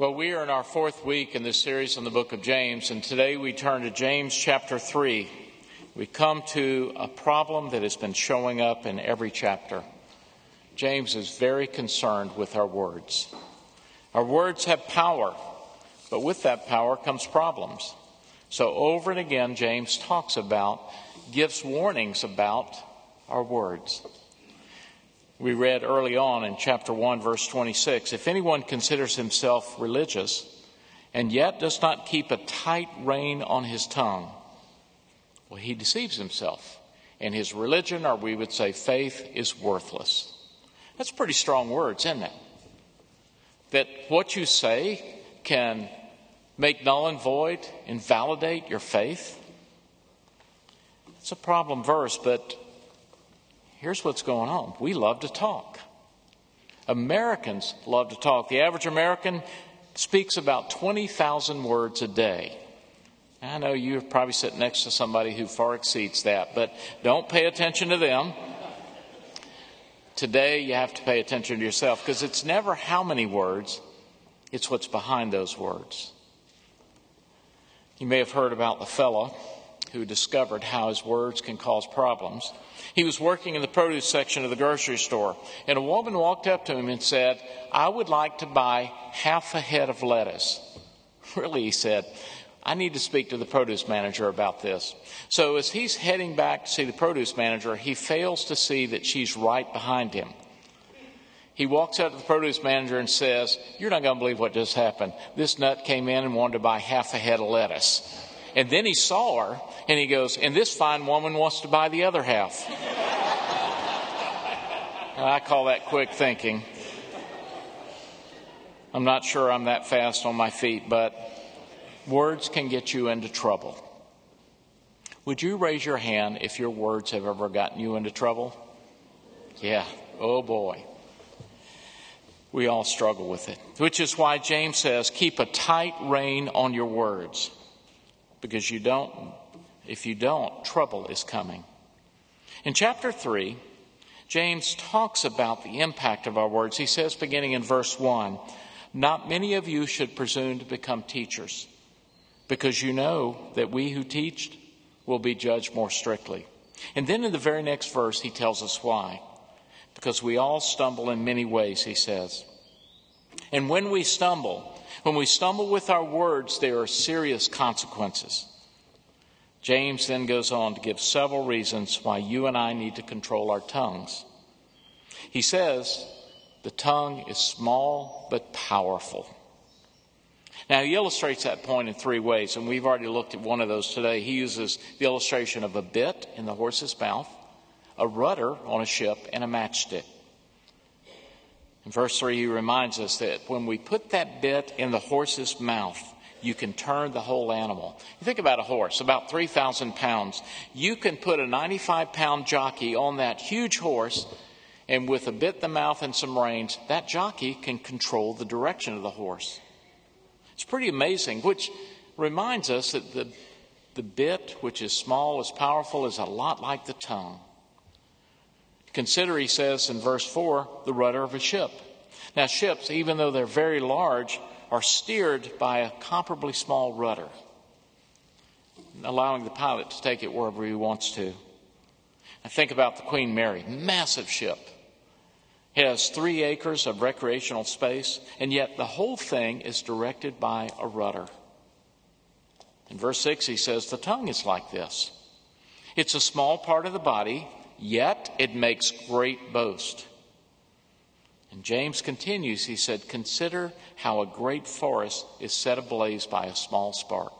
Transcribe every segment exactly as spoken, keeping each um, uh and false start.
Well, we are in our fourth week in this series on the book of James, and today we turn to James chapter three. We come to a problem that has been showing up in every chapter. James is very concerned with our words. Our words have power, but with that power comes problems. So over and again, James talks about, gives warnings about our words. We read early on in chapter one, verse twenty-six, if anyone considers himself religious and yet does not keep a tight rein on his tongue, well, he deceives himself, and his religion, or we would say faith, is worthless. That's pretty strong words, isn't it? That what you say can make null and void, invalidate your faith. It's a problem verse, but here's what's going on. We love to talk. Americans love to talk. The average American speaks about twenty thousand words a day. I know you probably sit next to somebody who far exceeds that, but don't pay attention to them. Today you have to pay attention to yourself, because it's never how many words, it's what's behind those words. You may have heard about the fellow who discovered how his words can cause problems. He was working in the produce section of the grocery store, and a woman walked up to him and said, I would like to buy half a head of lettuce. Really, he said, I need to speak to the produce manager about this. So as he's heading back to see the produce manager, he fails to see that she's right behind him. He walks out to the produce manager and says, you're not going to believe what just happened. This nut came in and wanted to buy half a head of lettuce. And then he saw her, and he goes, and this fine woman wants to buy the other half. I call that quick thinking. I'm not sure I'm that fast on my feet, but words can get you into trouble. Would you raise your hand if your words have ever gotten you into trouble? Yeah. Oh, boy. We all struggle with it, which is why James says, keep a tight rein on your words. Because you don't, if you don't, trouble is coming. In chapter three, James talks about the impact of our words. He says, beginning in verse one, not many of you should presume to become teachers, because you know that we who teach will be judged more strictly. And then in the very next verse, he tells us why. Because we all stumble in many ways, he says. And when we stumble, When we stumble with our words, there are serious consequences. James then goes on to give several reasons why you and I need to control our tongues. He says the tongue is small but powerful. Now, he illustrates that point in three ways, and we've already looked at one of those today. He uses the illustration of a bit in the horse's mouth, a rudder on a ship, and a matchstick. In verse three, he reminds us that when we put that bit in the horse's mouth, you can turn the whole animal. You think about a horse, about three thousand pounds. You can put a ninety-five pound jockey on that huge horse, and with a bit in the mouth and some reins, that jockey can control the direction of the horse. It's pretty amazing, which reminds us that the, the bit, which is small, is powerful, is a lot like the tongue. Consider, he says in verse four, the rudder of a ship. Now, ships, even though they're very large, are steered by a comparably small rudder, allowing the pilot to take it wherever he wants to. I think about the Queen Mary, massive ship. It has three acres of recreational space, and yet the whole thing is directed by a rudder. In verse six, he says, the tongue is like this. It's a small part of the body, yet it makes great boast. And James continues, he said, consider how a great forest is set ablaze by a small spark.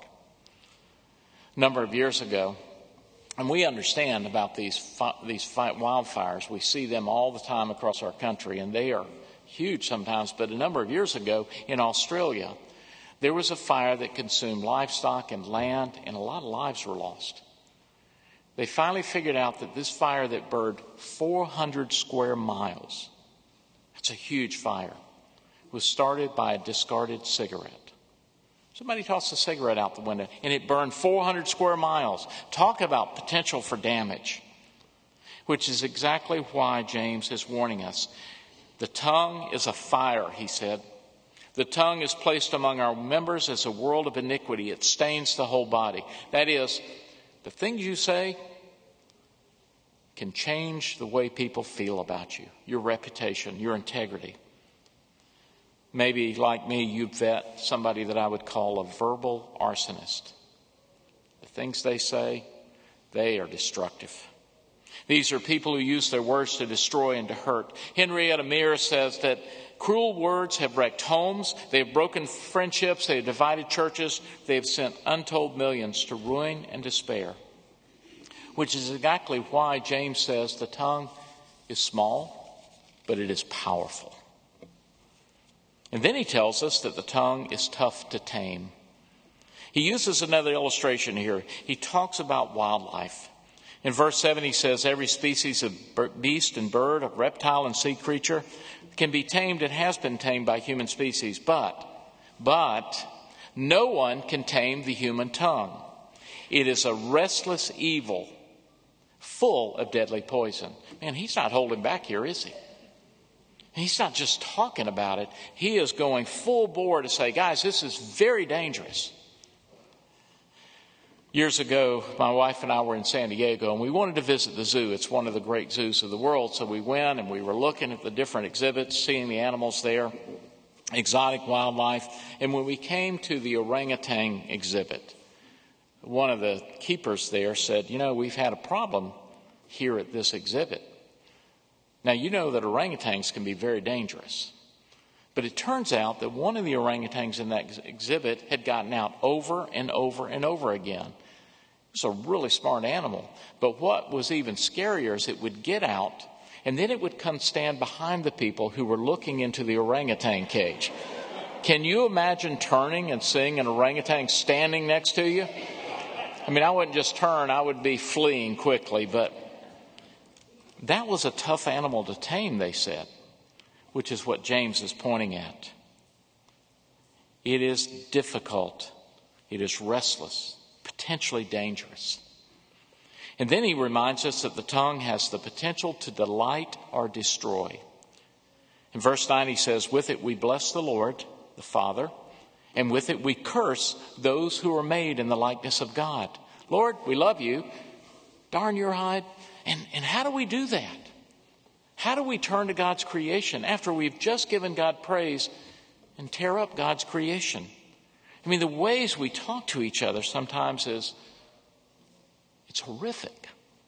A number of years ago, and we understand about these these wildfires. We see them all the time across our country, and they are huge sometimes. But a number of years ago in Australia, there was a fire that consumed livestock and land, and a lot of lives were lost. They finally figured out that this fire that burned four hundred square miles, that's a huge fire, was started by a discarded cigarette. Somebody tossed a cigarette out the window, and it burned four hundred square miles. Talk about potential for damage, which is exactly why James is warning us. The tongue is a fire, he said. The tongue is placed among our members as a world of iniquity. It stains the whole body. That is, the things you say can change the way people feel about you, your reputation, your integrity. Maybe, like me, you've vet somebody that I would call a verbal arsonist. The things they say, they are destructive. These are people who use their words to destroy and to hurt. Henrietta Mears says that cruel words have wrecked homes, they have broken friendships, they have divided churches, they have sent untold millions to ruin and despair. Which is exactly why James says the tongue is small, but it is powerful. And then he tells us that the tongue is tough to tame. He uses another illustration here. He talks about wildlife. In verse seven he says, every species of beast and bird, of reptile and sea creature can be tamed and has been tamed by human species. But, but, no one can tame the human tongue. It is a restless evil, full of deadly poison. Man, he's not holding back here, is he? He's not just talking about it. He is going full bore to say, guys, this is very dangerous. Years ago, my wife and I were in San Diego, and we wanted to visit the zoo. It's one of the great zoos of the world. So we went, and we were looking at the different exhibits, seeing the animals there, exotic wildlife. And when we came to the orangutan exhibit, one of the keepers there said, you know, we've had a problem here at this exhibit. Now, you know that orangutans can be very dangerous. But it turns out that one of the orangutans in that exhibit had gotten out over and over and over again. It's a really smart animal. But what was even scarier is it would get out, and then it would come stand behind the people who were looking into the orangutan cage. Can you imagine turning and seeing an orangutan standing next to you? I mean, I wouldn't just turn, I would be fleeing quickly. But that was a tough animal to tame, they said, which is what James is pointing at. It is difficult. It is restless, potentially dangerous. And then he reminds us that the tongue has the potential to delight or destroy. In verse nine he says, with it we bless the Lord, the Father, and with it we curse those who are made in the likeness of God. Lord, we love you. Darn your hide. And, and how do we do that? How do we turn to God's creation after we've just given God praise and tear up God's creation? I mean, the ways we talk to each other sometimes is, it's horrific.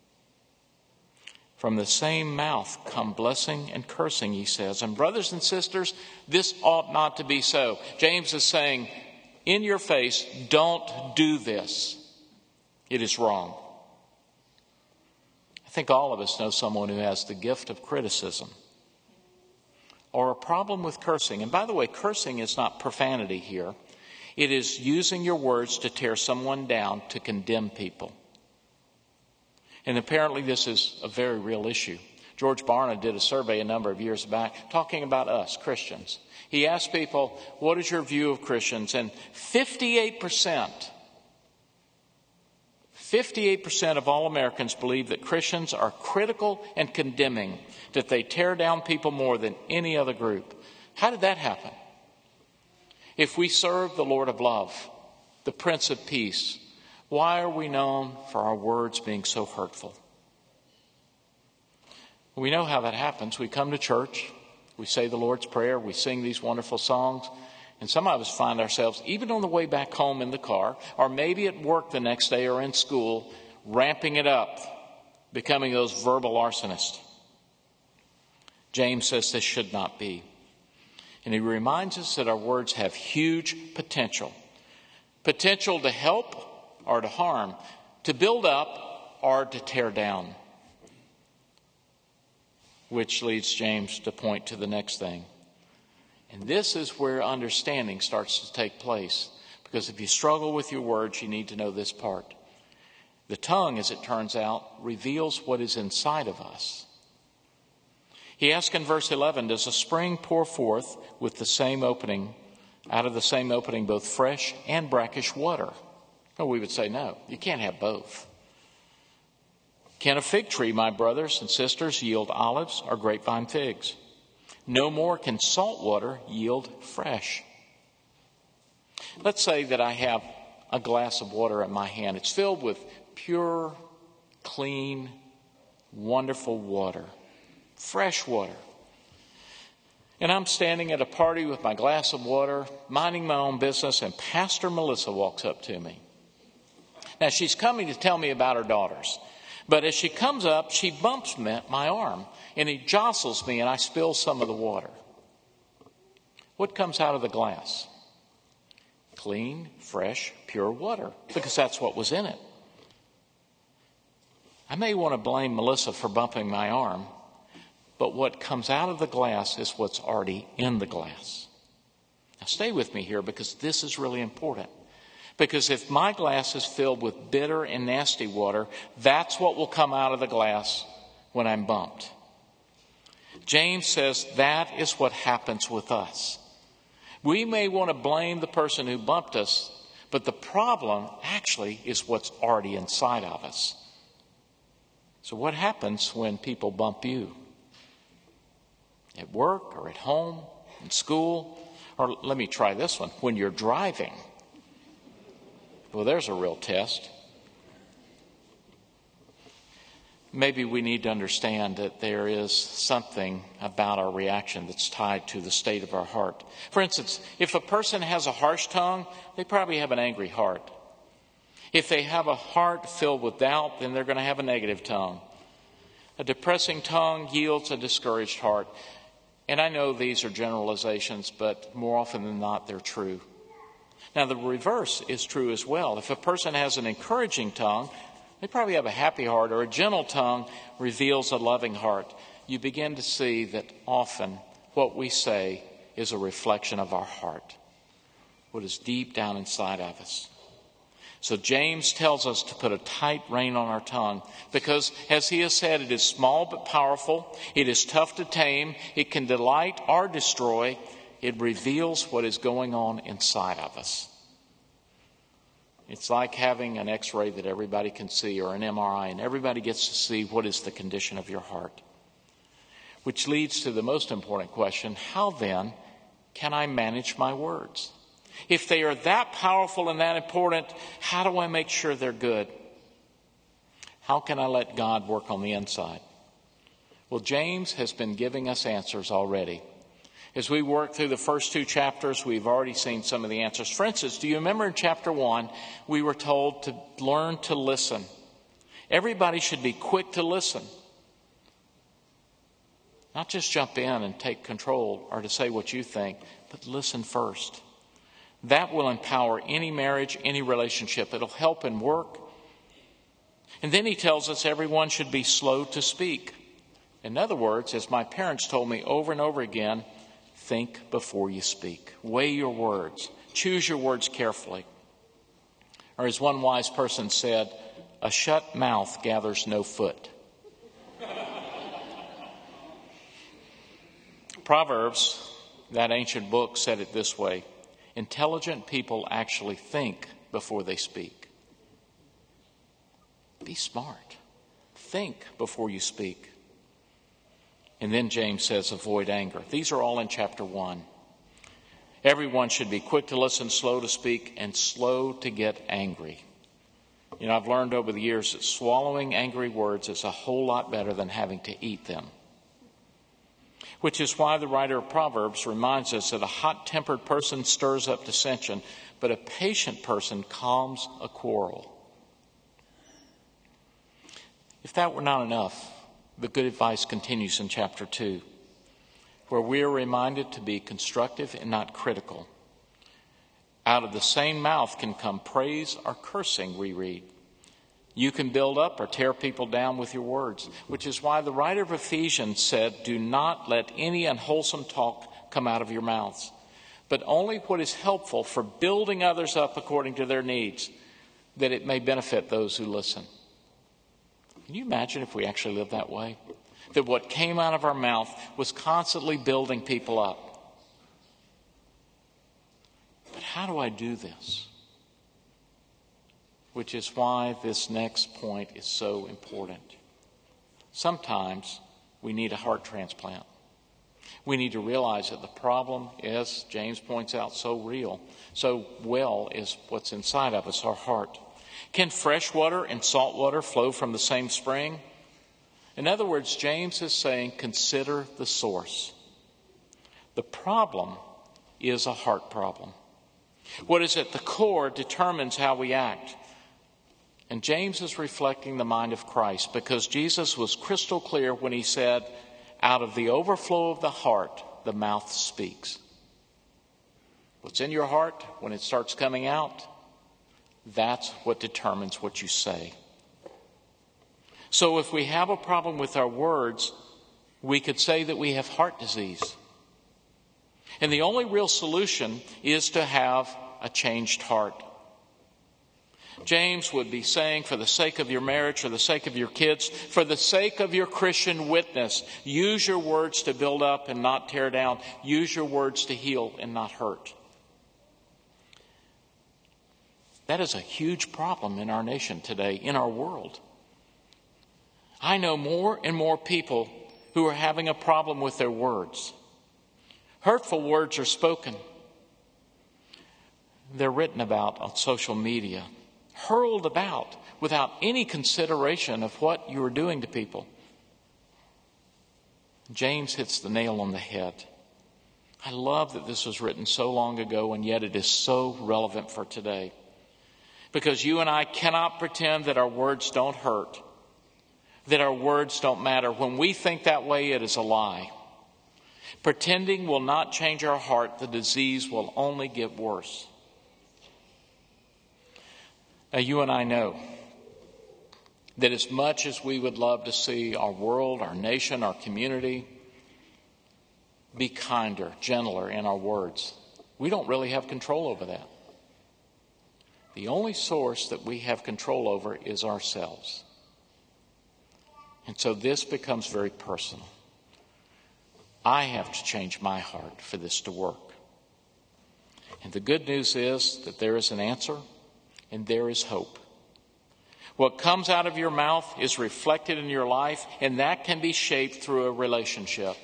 From the same mouth come blessing and cursing, he says. And brothers and sisters, this ought not to be so. James is saying, in your face, don't do this. It is wrong. I think all of us know someone who has the gift of criticism or a problem with cursing. And by the way, cursing is not profanity here. It is using your words to tear someone down, to condemn people. And apparently this is a very real issue. George Barna did a survey a number of years back talking about us, Christians. He asked people, what is your view of Christians? And fifty-eight percent fifty-eight percent of all Americans believe that Christians are critical and condemning, that they tear down people more than any other group. How did that happen? If we serve the Lord of love, the Prince of Peace, why are we known for our words being so hurtful? We know how that happens. We come to church, we say the Lord's Prayer, we sing these wonderful songs, and some of us find ourselves, even on the way back home in the car, or maybe at work the next day or in school, ramping it up, becoming those verbal arsonists. James says this should not be. And he reminds us that our words have huge potential. Potential to help or to harm, to build up or to tear down. Which leads James to point to the next thing. And this is where understanding starts to take place. Because if you struggle with your words, you need to know this part. The tongue, as it turns out, reveals what is inside of us. He asks in verse eleven, does a spring pour forth with the same opening, out of the same opening, both fresh and brackish water? Well, we would say no, you can't have both. Can a fig tree, my brothers and sisters, yield olives or grapevine figs? No more can salt water yield fresh Let's say that I have a glass of water in my hand. It's filled with pure, clean, wonderful water, fresh water. And I'm standing at a party with my glass of water, minding my own business, and Pastor Melissa walks up to me. Now, she's coming to tell me about her daughters. But as she comes up, she bumps me, my arm, and he jostles me, and I spill some of the water. What comes out of the glass? Clean, fresh, pure water, because that's what was in it. I may want to blame Melissa for bumping my arm, but what comes out of the glass is what's already in the glass. Now stay with me here, because this is really important. Because if my glass is filled with bitter and nasty water, that's what will come out of the glass when I'm bumped. James says that is what happens with us. We may want to blame the person who bumped us, but the problem actually is what's already inside of us. So what happens when people bump you? At work or at home, in school, or let me try this one, when you're driving. Well, there's a real test. Maybe we need to understand that there is something about our reaction that's tied to the state of our heart. For instance, if a person has a harsh tongue, they probably have an angry heart. If they have a heart filled with doubt, then they're going to have a negative tongue. A depressing tongue yields a discouraged heart. And I know these are generalizations, but more often than not, they're true. Now, the reverse is true as well. If a person has an encouraging tongue, they probably have a happy heart, or a gentle tongue reveals a loving heart. You begin to see that often what we say is a reflection of our heart, what is deep down inside of us. So James tells us to put a tight rein on our tongue because, as he has said, it is small but powerful. It is tough to tame. It can delight or destroy. It reveals what is going on inside of us. It's like having an X-ray that everybody can see, or an M R I, and everybody gets to see what is the condition of your heart. Which leads to the most important question: how then can I manage my words? If they are that powerful and that important, how do I make sure they're good? How can I let God work on the inside? Well, James has been giving us answers already. As we work through the first two chapters, we've already seen some of the answers. For instance, do you remember in chapter one, we were told to learn to listen. Everybody should be quick to listen. Not just jump in and take control or to say what you think, but listen first. That will empower any marriage, any relationship. It'll help in work. And then he tells us everyone should be slow to speak. In other words, as my parents told me over and over again, think before you speak. Weigh your words. Choose your words carefully. Or as one wise person said, a shut mouth gathers no foot. Proverbs, that ancient book, said it this way: intelligent people actually think before they speak. Be smart. Think before you speak. And then James says, avoid anger. These are all in chapter one. Everyone should be quick to listen, slow to speak, and slow to get angry. You know, I've learned over the years that swallowing angry words is a whole lot better than having to eat them. Which is why the writer of Proverbs reminds us that a hot-tempered person stirs up dissension, but a patient person calms a quarrel. If that were not enough, the good advice continues in chapter two, where we are reminded to be constructive and not critical. Out of the same mouth can come praise or cursing, we read. You can build up or tear people down with your words, which is why the writer of Ephesians said, do not let any unwholesome talk come out of your mouths, but only what is helpful for building others up according to their needs, that it may benefit those who listen. Can you imagine if we actually lived that way? That what came out of our mouth was constantly building people up. But how do I do this? Which is why this next point is so important. Sometimes we need a heart transplant. We need to realize that the problem, as James points out so real, so well, is what's inside of us, our heart. Can fresh water and salt water flow from the same spring? In other words, James is saying, consider the source. The problem is a heart problem. What is at the core determines how we act. And James is reflecting the mind of Christ, because Jesus was crystal clear when he said, out of the overflow of the heart, the mouth speaks. What's in your heart, when it starts coming out, that's what determines what you say. So if we have a problem with our words, we could say that we have heart disease. And the only real solution is to have a changed heart. James would be saying, for the sake of your marriage, for the sake of your kids, for the sake of your Christian witness, use your words to build up and not tear down. Use your words to heal and not hurt. That is a huge problem in our nation today, in our world. I know more and more people who are having a problem with their words. Hurtful words are spoken. They're written about on social media, hurled about without any consideration of what you are doing to people. James hits the nail on the head. I love that this was written so long ago, and yet it is so relevant for today. Because you and I cannot pretend that our words don't hurt, that our words don't matter. When we think that way, it is a lie. Pretending will not change our heart. The disease will only get worse. Now, you and I know that as much as we would love to see our world, our nation, our community be kinder, gentler in our words, we don't really have control over that. The only source that we have control over is ourselves. And so this becomes very personal. I have to change my heart for this to work. And the good news is that there is an answer and there is hope. What comes out of your mouth is reflected in your life, and that can be shaped through a relationship.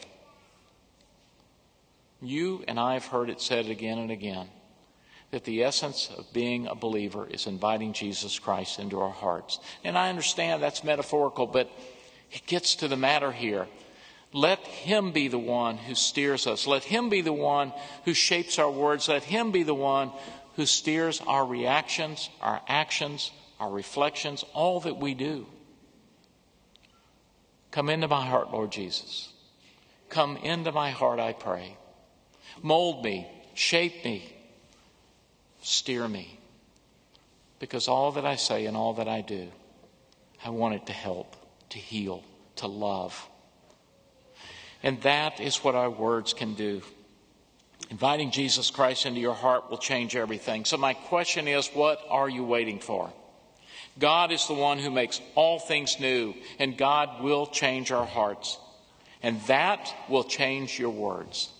You and I have heard it said again and again, that the essence of being a believer is inviting Jesus Christ into our hearts. And I understand that's metaphorical, but it gets to the matter here. Let him be the one who steers us. Let him be the one who shapes our words. Let him be the one who steers our reactions, our actions, our reflections, all that we do. Come into my heart, Lord Jesus. Come into my heart, I pray. Mold me, shape me, steer me. Because all that I say and all that I do, I want it to help, to heal, to love. And that is what our words can do. Inviting Jesus Christ into your heart will change everything. So my question is, what are you waiting for? God is the one who makes all things new, and God will change our hearts. And that will change your words.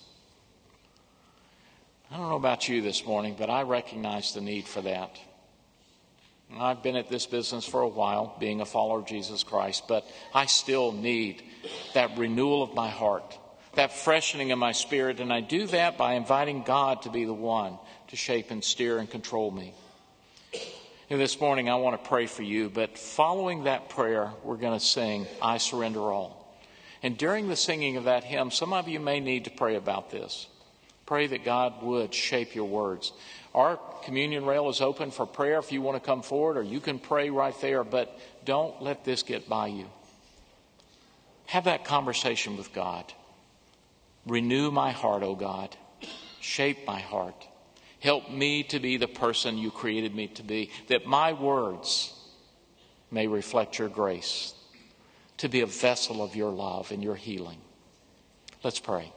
I don't know about you this morning, but I recognize the need for that. I've been at this business for a while, being a follower of Jesus Christ, but I still need that renewal of my heart, that freshening of my spirit, and I do that by inviting God to be the one to shape and steer and control me. And this morning I want to pray for you, but following that prayer, we're going to sing, I Surrender All. And during the singing of that hymn, some of you may need to pray about this. Pray that God would shape your words. Our communion rail is open for prayer if you want to come forward, or you can pray right there, but don't let this get by you. Have that conversation with God. Renew my heart, O God. Shape my heart. Help me to be the person you created me to be, that my words may reflect your grace, to be a vessel of your love and your healing. Let's pray.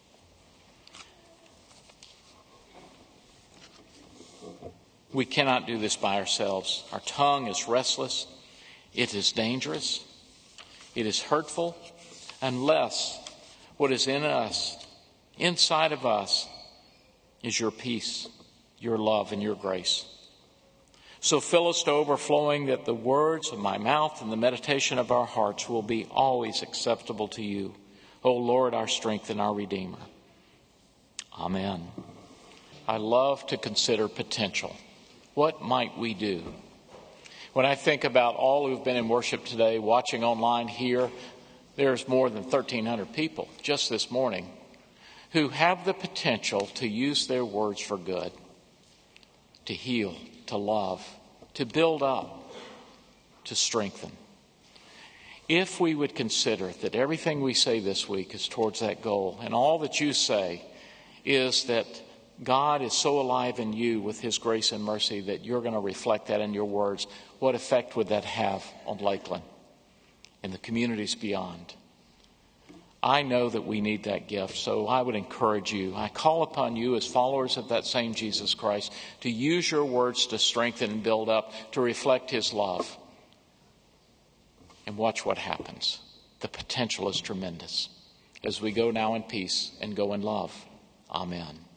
We cannot do this by ourselves. Our tongue is restless. It is dangerous. It is hurtful unless what is in us, inside of us, is your peace, your love, and your grace. So fill us to overflowing that the words of my mouth and the meditation of our hearts will be always acceptable to you, O Lord, our strength and our Redeemer. Amen. I love to consider potential. What might we do? When I think about all who've been in worship today, watching online here, there's more than thirteen hundred people just this morning who have the potential to use their words for good, to heal, to love, to build up, to strengthen. If we would consider that everything we say this week is towards that goal, and all that you say is that God is so alive in you with his grace and mercy that you're going to reflect that in your words, what effect would that have on Lakeland and the communities beyond? I know that we need that gift, so I would encourage you. I call upon you as followers of that same Jesus Christ to use your words to strengthen and build up, to reflect his love. And watch what happens. The potential is tremendous. As we go now in peace and go in love. Amen.